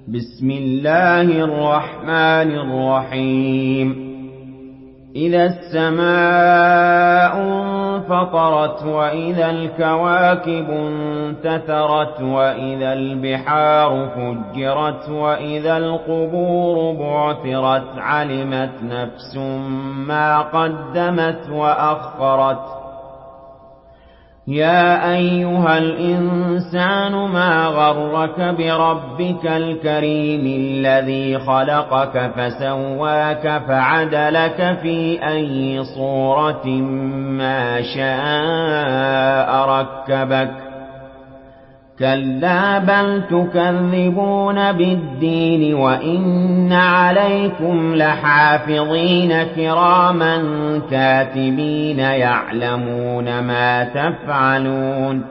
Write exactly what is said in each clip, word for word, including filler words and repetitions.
بسم الله الرحمن الرحيم إذا السماء انفطرت وإذا الكواكب انتثرت وإذا البحار فجرت وإذا القبور بعثرت علمت نفس ما قدمت وأخرت يا أيها الإنسان ما غرك بربك الكريم الذي خلقك فسواك فعدلك في أي صورة ما شاء ركبك كلا بل تكذبون بالدين وإن عليكم لحافظين كراما كاتبين يعلمون ما تفعلون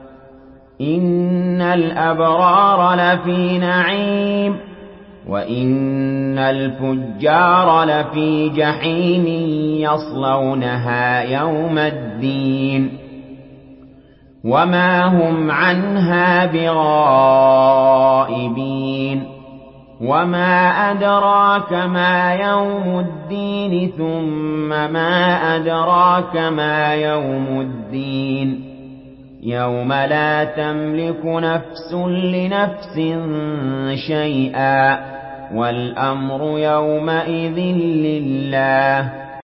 إن الأبرار لفي نعيم وإن الفجار لفي جحيم يصلونها يوم الدين وما هم عنها بغائبين وما أدراك ما يوم الدين ثم ما أدراك ما يوم الدين يوم لا تملك نفس لنفس شيئا والأمر يومئذ لله